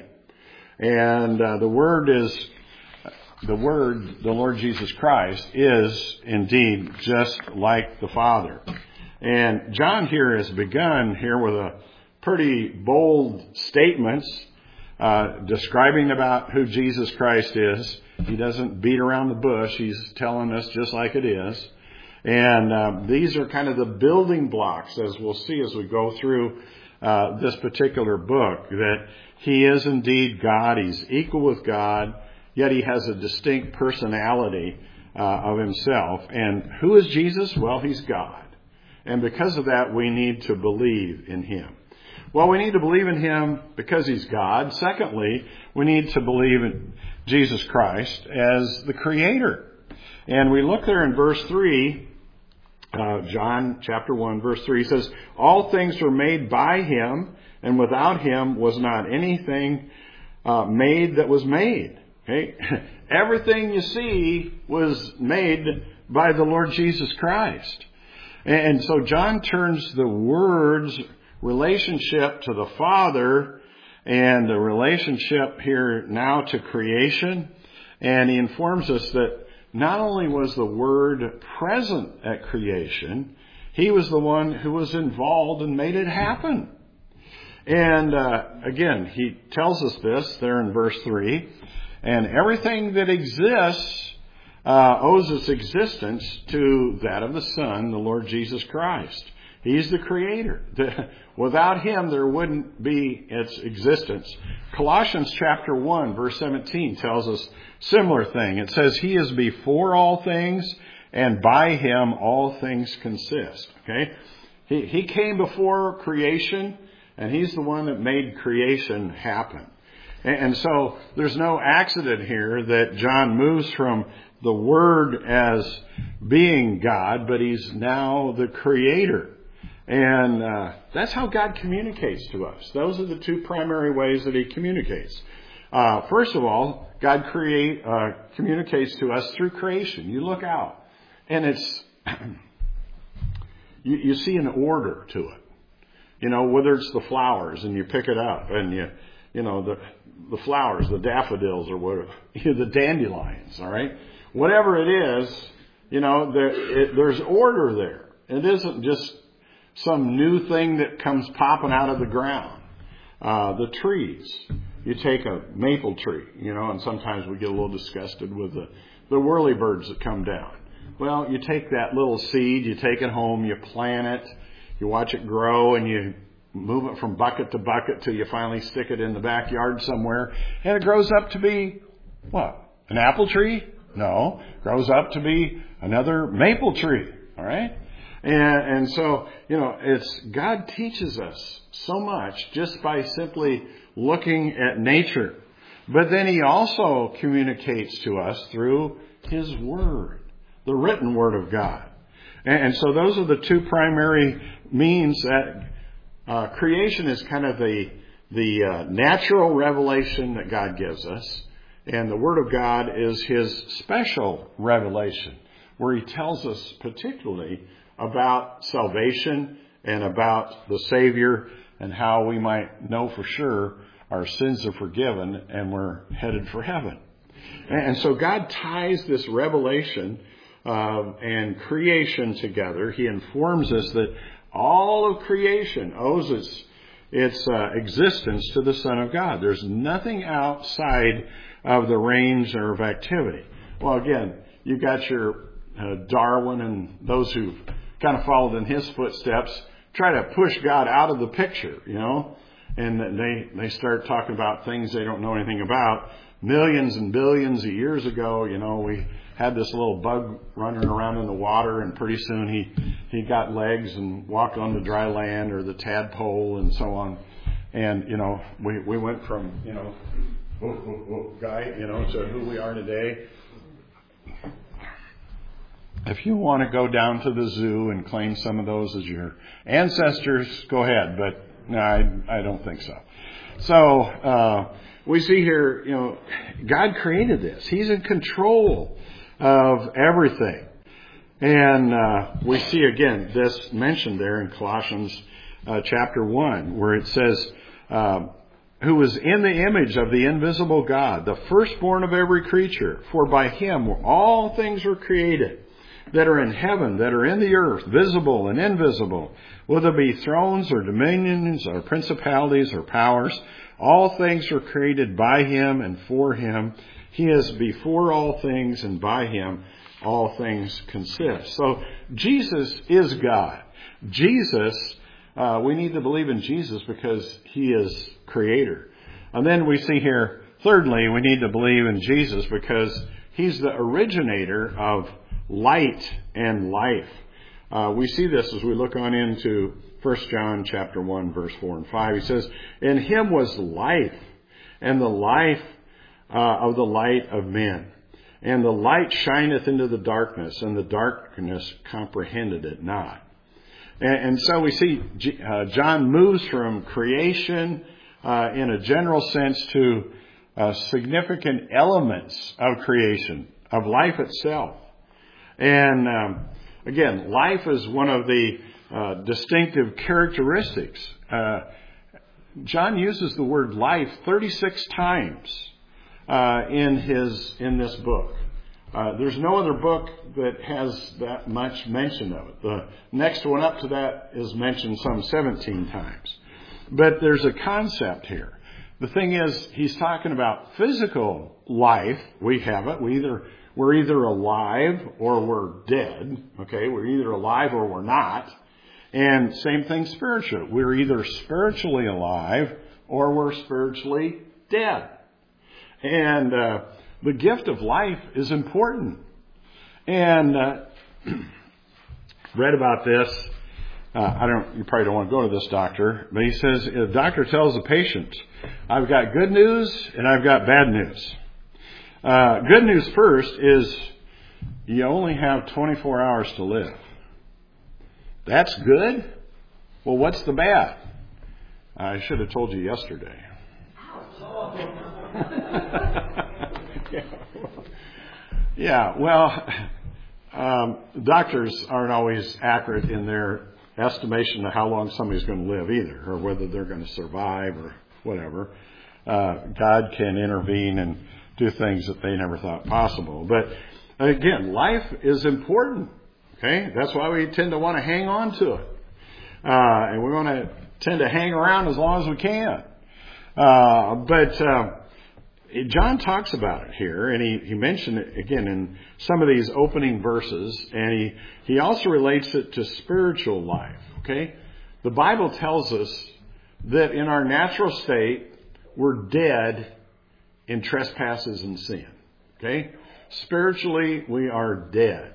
And uh, the Word is the Word, the Lord Jesus Christ, is indeed just like the Father. And John here has begun here with a pretty bold statements uh, describing about who Jesus Christ is. He doesn't beat around the bush. He's telling us just like it is. And uh, these are kind of the building blocks, as we'll see as we go through uh, this particular book, that he is indeed God. He's equal with God, yet he has a distinct personality uh, of himself. And who is Jesus? Well, he's God. And because of that, we need to believe in him. Well, we need to believe in him because he's God. Secondly, we need to believe in Jesus Christ as the Creator. And we look there in verse three, uh, John chapter one, verse three says, all things were made by him, and without him was not anything uh, made that was made. Okay? Everything you see was made by the Lord Jesus Christ. And so John turns the Word's relationship to the Father and the relationship here now to creation. And he informs us that not only was the Word present at creation, he was the one who was involved and made it happen. And uh, again, he tells us this there in verse three. And everything that exists uh, owes its existence to that of the Son, the Lord Jesus Christ. He's the Creator. The, without him, there wouldn't be its existence. Colossians chapter one, verse seventeen tells us similar thing. It says, he is before all things, and by him all things consist. Okay? He, he came before creation, and he's the one that made creation happen. And, and so there's no accident here that John moves from the Word as being God, but he's now the Creator. And uh, that's how God communicates to us. Those are the two primary ways that he communicates. Uh, first of all, God create uh, communicates to us through creation. You look out, and it's you, you see an order to it. You know, whether it's the flowers and you pick it up, and you you know the the flowers, the daffodils, or whatever, the dandelions. All right, whatever it is, you know, there, it, there's order there. It isn't just some new thing that comes popping out of the ground. Uh, the trees. You take a maple tree, you know, and sometimes we get a little disgusted with the, the whirlybirds that come down. Well, you take that little seed, you take it home, you plant it, you watch it grow, and you move it from bucket to bucket till you finally stick it in the backyard somewhere. And it grows up to be, what? An apple tree? No. Grows up to be another maple tree. All right? And, and so, you know, it's God teaches us so much just by simply looking at nature. But then he also communicates to us through his Word, the written Word of God. And, and so those are the two primary means that uh, creation is kind of the, the uh, natural revelation that God gives us. And the Word of God is his special revelation, where he tells us particularly about salvation and about the Savior and how we might know for sure our sins are forgiven and we're headed for heaven. And so God ties this revelation uh, and creation together. He informs us that all of creation owes its, its uh, existence to the Son of God. There's nothing outside of the range or of activity. Well, again, you've got your uh, Darwin and those who kind of followed in his footsteps, try to push God out of the picture, you know, and they they start talking about things they don't know anything about. Millions and billions of years ago, you know, we had this little bug running around in the water, and pretty soon he, he got legs and walked on the dry land, or the tadpole and so on. And, you know, we, we went from, you know, whoa, whoa, whoa, guy, you know, to who we are today. If you want to go down to the zoo and claim some of those as your ancestors, go ahead. But no, I, I don't think so. So uh, we see here, you know, God created this. He's in control of everything. And uh, we see again this mentioned there in Colossians uh, chapter one, where it says, uh, who was in the image of the invisible God, the firstborn of every creature. For by him all things were created, that are in heaven, that are in the earth, visible and invisible, whether it be thrones or dominions or principalities or powers. All things were created by him and for him. He is before all things, and by him all things consist. So Jesus is God. Jesus, uh, we need to believe in Jesus because he is Creator. And then we see here, thirdly, we need to believe in Jesus because he's the originator of light and life. Uh, we see this as we look on into First John chapter one, verse four and five. He says, in him was life, and the life uh, of the light of men. And the light shineth into the darkness, and the darkness comprehended it not. And, and so we see uh, John moves from creation uh, in a general sense to uh, significant elements of creation, of life itself. And um, again, life is one of the uh, distinctive characteristics. Uh, John uses the word life thirty-six times uh, in his in this book. Uh, there's no other book that has that much mention of it. The next one up to that is mentioned some seventeen times. But there's a concept here. The thing is, he's talking about physical life. We have it. We either we're either alive or we're dead. Okay, we're either alive or we're not. And same thing spiritual. We're either spiritually alive or we're spiritually dead. And uh, the gift of life is important. And uh, read about this. Uh, I don't. You probably don't want to go to this doctor, but he says the doctor tells the patient, "I've got good news and I've got bad news. Uh, good news first is you only have twenty-four hours to live. That's good? Well, what's the bad? I should have told you yesterday." yeah. yeah, well, um, doctors aren't always accurate in their estimation of how long somebody's going to live either, or whether they're going to survive or whatever. Uh, God can intervene and do things that they never thought possible. But again, life is important. Okay, that's why we tend to want to hang on to it. Uh, and we want to tend to hang around as long as we can. Uh, but uh, John talks about it here, and he, he mentioned it again in some of these opening verses, and he, he also relates it to spiritual life. Okay, the Bible tells us that in our natural state, we're dead in trespasses and sin. Okay, spiritually, we are dead.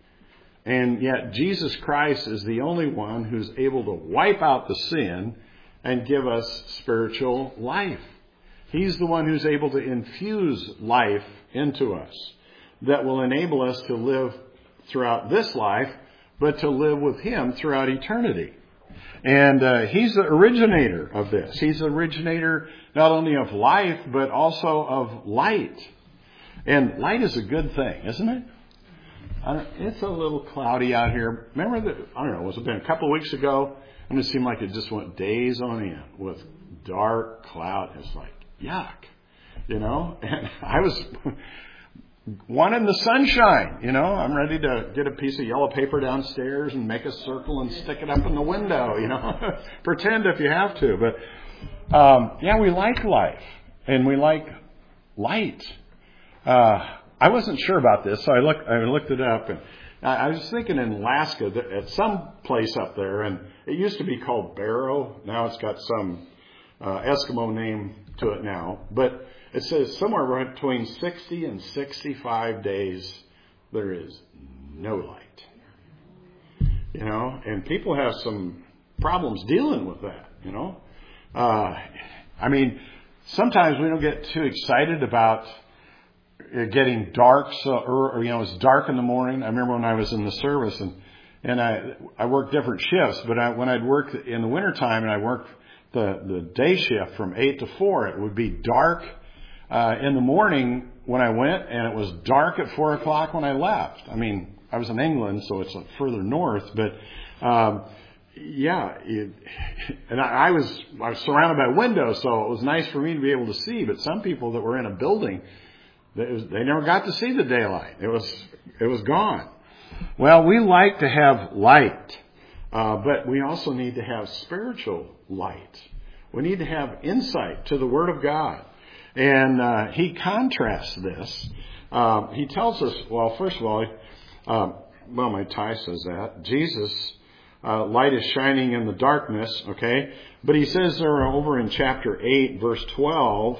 And yet Jesus Christ is the only one who's able to wipe out the sin and give us spiritual life. He's the one who's able to infuse life into us that will enable us to live throughout this life, but to live with Him throughout eternity. And uh, He's the originator of this. He's the originator not only of life, but also of light. And light is a good thing, isn't it? I don't, it's a little cloudy out here. Remember that, I don't know, was it been a couple of weeks ago? And it seemed like it just went days on end with dark cloud. It's like, yuck, you know? And I was wanting the sunshine, you know? I'm ready to get a piece of yellow paper downstairs and make a circle and stick it up in the window, you know? Pretend if you have to. But, um, yeah, we like life. And we like light. Uh, I wasn't sure about this, so I looked. I looked it up, and I was thinking in Alaska, at some place up there, and it used to be called Barrow. Now it's got some uh, Eskimo name to it now, but it says somewhere between sixty and sixty-five days there is no light. You know, and people have some problems dealing with that. You know, uh, I mean, sometimes we don't get too excited about getting dark, so or, you know, it's dark in the morning. I remember when I was in the service, and and I I worked different shifts, but I, when I'd work in the wintertime and I worked the the day shift from eight to four, it would be dark uh, in the morning when I went, and it was dark at four o'clock when I left. I mean, I was in England, so it's further north, but um, yeah, it, and I, I was I was surrounded by windows, so it was nice for me to be able to see. But some people that were in a building, They, was, they never got to see the daylight. It was it was gone. Well, we like to have light, uh, but we also need to have spiritual light. We need to have insight to the Word of God. And uh, he contrasts this. Uh, he tells us, well, first of all, uh, well, my tie says that. Jesus, uh, light is shining in the darkness, okay? But he says there over in chapter eight, verse twelve,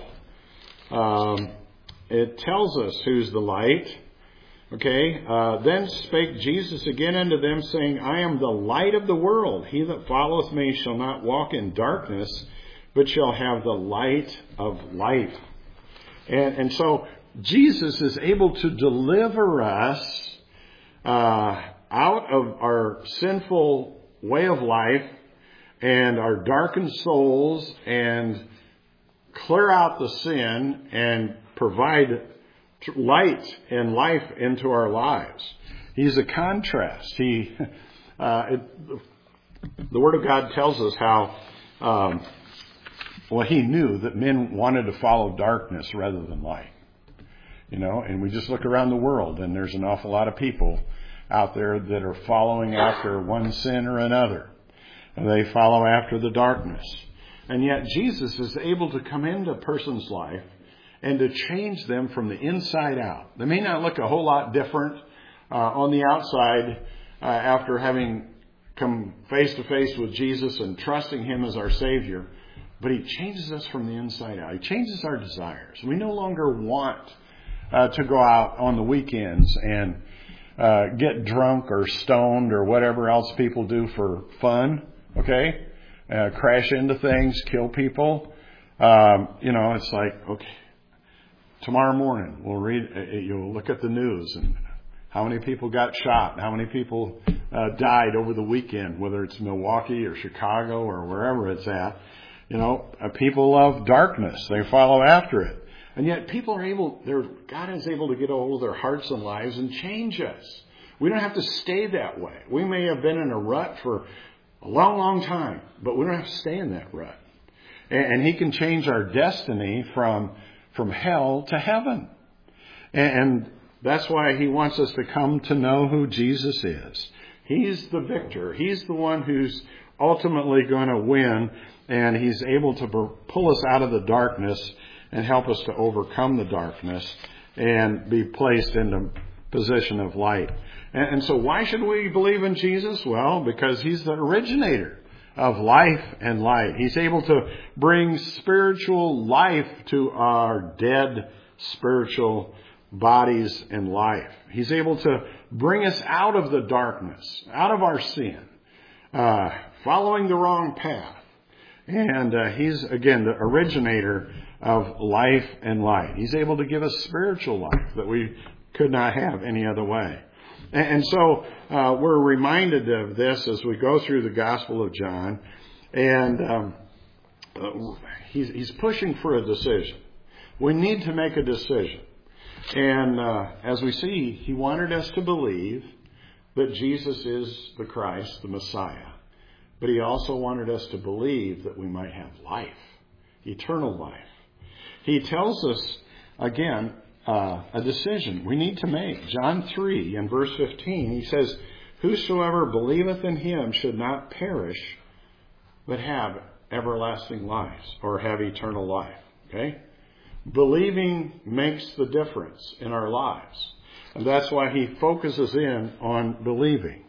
um, it tells us who's the light. Okay. Uh, then spake Jesus again unto them, saying, I am the light of the world. He that followeth me shall not walk in darkness, but shall have the light of life. And, and so Jesus is able to deliver us uh, out of our sinful way of life and our darkened souls and clear out the sin and provide light and life into our lives. He's a contrast. He, uh, it, the Word of God tells us how, um, well, He knew that men wanted to follow darkness rather than light. You know, and we just look around the world and there's an awful lot of people out there that are following after one sin or another. And they follow after the darkness. And yet Jesus is able to come into a person's life and to change them from the inside out. They may not look a whole lot different uh, on the outside uh, after having come face to face with Jesus and trusting Him as our Savior, but He changes us from the inside out. He changes our desires. We no longer want uh, to go out on the weekends and uh, get drunk or stoned or whatever else people do for fun, okay? Uh, crash into things, kill people. Um, you know, it's like, okay, tomorrow morning we'll read, uh, you'll look at the news and how many people got shot, how many people uh, died over the weekend, whether it's Milwaukee or Chicago or wherever it's at. You know, uh, people love darkness. They follow after it. And yet people are able, God is able to get a hold of their hearts and lives and change us. We don't have to stay that way. We may have been in a rut for a long, long time, but we don't have to stay in that rut. And, and He can change our destiny from, from hell to heaven. And, and that's why He wants us to come to know who Jesus is. He's the victor. He's the one who's ultimately going to win. And He's able to pull us out of the darkness and help us to overcome the darkness and be placed in the position of light. And, and so why should we believe in Jesus? Well, because He's the originator of life and light. He's able to bring spiritual life to our dead spiritual bodies and life. He's able to bring us out of the darkness, out of our sin, uh, following the wrong path. And uh, He's, again, the originator of life and light. He's able to give us spiritual life that we could not have any other way. And, and so uh, we're reminded of this as we go through the Gospel of John. And um, uh, he's, he's pushing for a decision. We need to make a decision. And uh, as we see, He wanted us to believe that Jesus is the Christ, the Messiah. But He also wanted us to believe that we might have life, eternal life. He tells us, again, uh, a decision we need to make. John three and verse fifteen, He says, "Whosoever believeth in Him should not perish, but have everlasting lives," or have eternal life. Okay? Believing makes the difference in our lives. And that's why He focuses in on believing.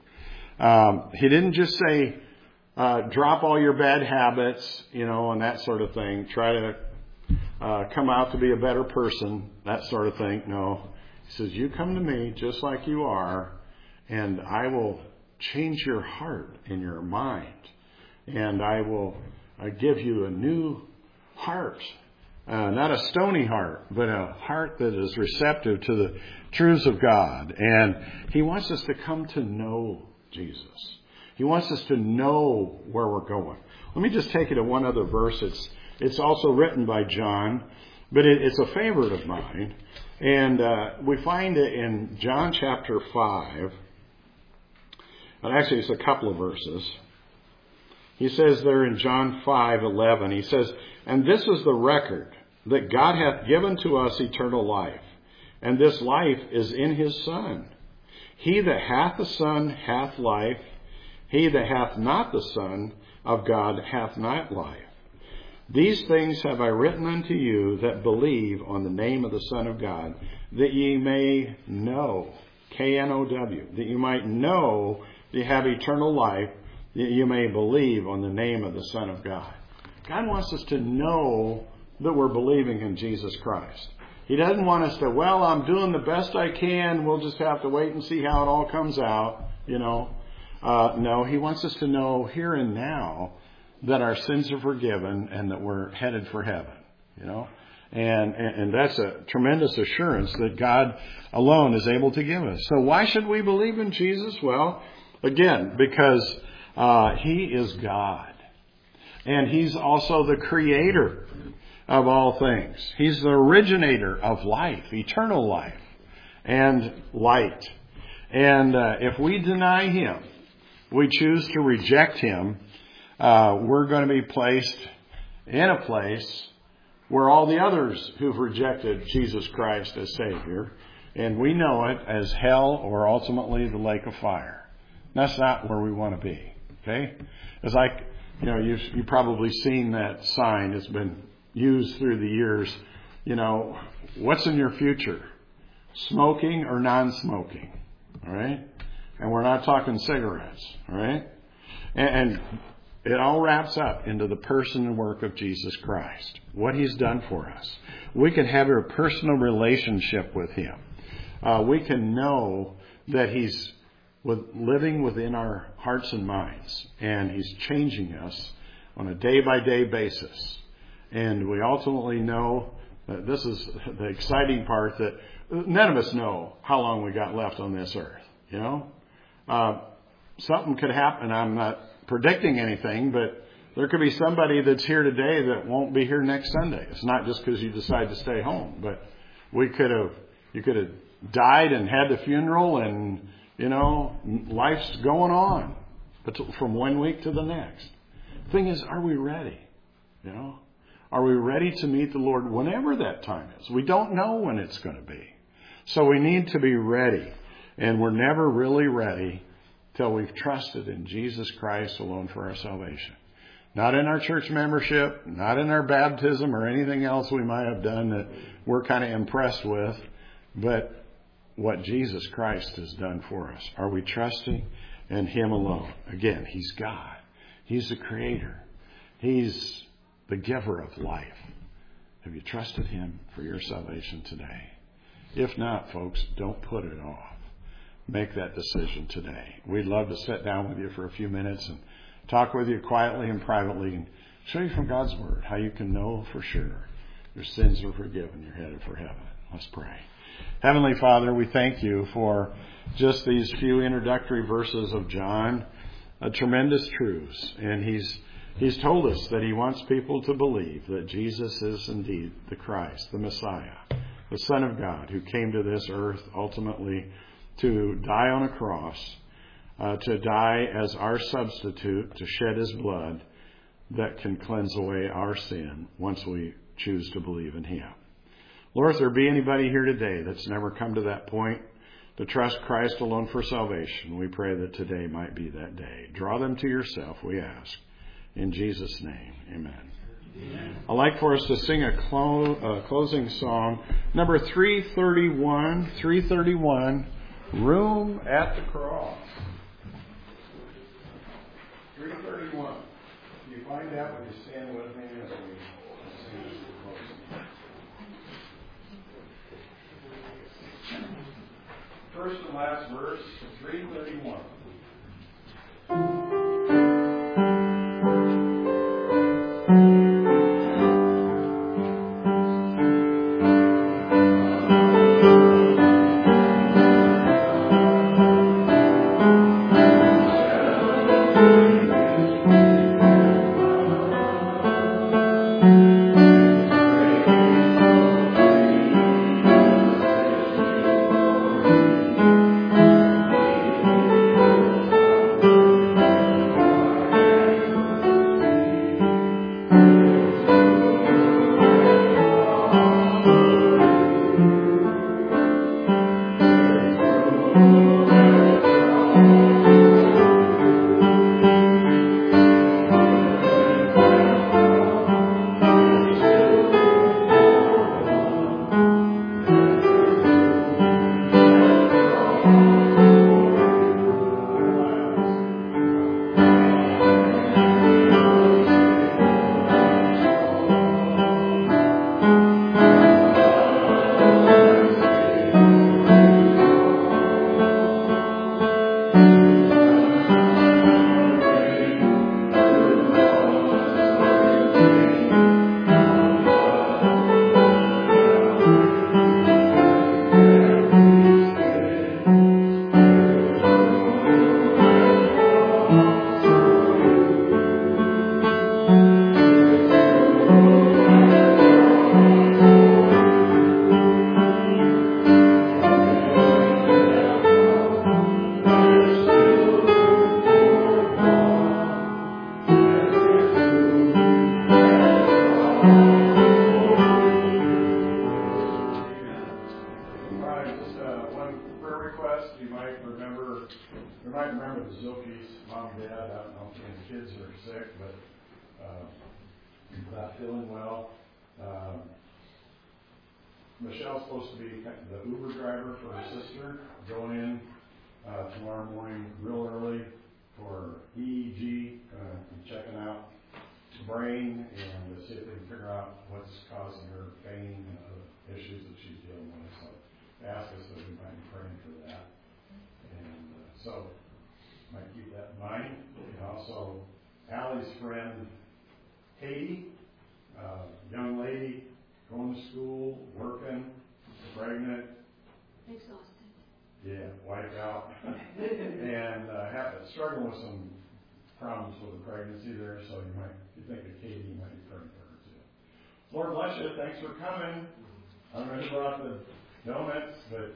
Um, he didn't just say, uh, drop all your bad habits, you know, and that sort of thing. Try to uh, come out to be a better person, that sort of thing. No. He says, you come to me just like you are, and I will change your heart and your mind. And I will uh, give you a new heart. Uh, not a stony heart, but a heart that is receptive to the truths of God. And He wants us to come to know Jesus. He wants us to know where we're going. Let me just take you to one other verse. It's it's also written by John, but it, it's a favorite of mine. And uh, we find it in John chapter five. And actually, it's a couple of verses. He says there in John five eleven, He says, "And this is the record, that God hath given to us eternal life, and this life is in His Son. He that hath the Son hath life. He that hath not the Son of God hath not life. These things have I written unto you that believe on the name of the Son of God, that ye may know," K N O W, "that you might know that you have eternal life, that you may believe on the name of the Son of God." God wants us to know that we're believing in Jesus Christ. He doesn't want us to, well, I'm doing the best I can. We'll just have to wait and see how it all comes out, you know. Uh, no, He wants us to know here and now that our sins are forgiven and that we're headed for heaven, you know. And, and, and that's a tremendous assurance that God alone is able to give us. So why should we believe in Jesus? Well, again, because uh, He is God. And He's also the creator of all things. He's the originator of life, eternal life, and light. And uh, if we deny Him, we choose to reject Him, uh, we're going to be placed in a place where all the others who've rejected Jesus Christ as Savior, and we know it as hell or ultimately the lake of fire. That's not where we want to be. Okay? It's like, you know, you've, you've probably seen that sign. It's been used through the years. You know, what's in your future? Smoking or non-smoking? All right? And we're not talking cigarettes. All right? And, and it all wraps up into the person and work of Jesus Christ. What He's done for us. We can have a personal relationship with Him. Uh, we can know that He's with living within our hearts and minds, and He's changing us on a day-by-day basis. And we ultimately know that this is the exciting part, that none of us know how long we got left on this earth. You know, uh, something could happen. I'm not predicting anything, but there could be somebody that's here today that won't be here next Sunday. It's not just because you decide to stay home, but we could have, you could have died and had the funeral, and you know, life's going on, but from one week to the next. Thing is, are we ready? You know, are we ready to meet the Lord whenever that time is? We don't know when it's going to be, so we need to be ready, and we're never really ready till we've trusted in Jesus Christ alone for our salvation. Not in our church membership, not in our baptism or anything else we might have done that we're kind of impressed with, but what Jesus Christ has done for us. Are we trusting in Him alone? Again, He's God. He's the Creator. He's the giver of life. Have you trusted Him for your salvation today? If not, folks, don't put it off. Make that decision today. We'd love to sit down with you for a few minutes and talk with you quietly and privately and show you from God's Word how you can know for sure your sins are forgiven. You're headed for heaven. Let's pray. Heavenly Father, we thank You for just these few introductory verses of John, a tremendous truths. And He's He's told us that He wants people to believe that Jesus is indeed the Christ, the Messiah, the Son of God, who came to this earth ultimately to die on a cross, uh, to die as our substitute, to shed His blood that can cleanse away our sin once we choose to believe in Him. Lord, if there be anybody here today that's never come to that point to trust Christ alone for salvation, we pray that today might be that day. Draw them to Yourself, we ask. In Jesus' name, amen. Amen. I'd like for us to sing a clo- uh, closing song, number three thirty-one, three thirty-one, Room at the Cross. three thirty-one. If you find that, would you stand with me as we sing this closing? First and last verse, three thirty-one. Thank you. feeling well. Um, Michelle's supposed to be the Uber driver for her sister, going in uh, tomorrow morning real early for E E G, uh, checking out the brain and to see if they can figure out what's causing her pain and other issues that she's dealing with. So they asked us that we might be praying for that. And uh, so, might keep that in mind. And also, Allie's friend, Katie, uh, young lady, going to school, working, pregnant. Exhausted. Yeah, wiped out. and uh, have, struggling with some problems with the pregnancy there, so you might, if you think of Katie, you might be praying for her too. Lord bless you. Thanks for coming. I don't know who brought the donuts, but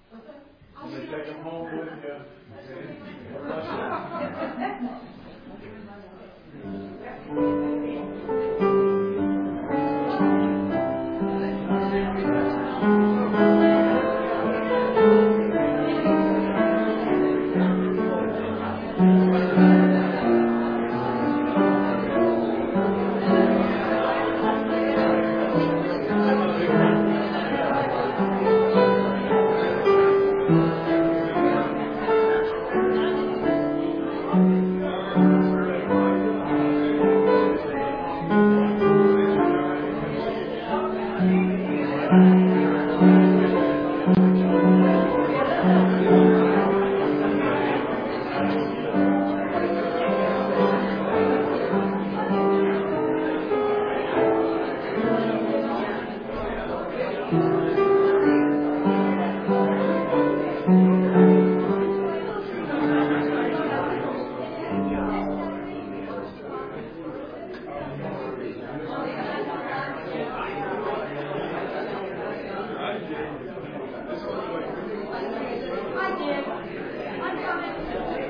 you may take them home with you. Lord bless you. I did. I'm coming.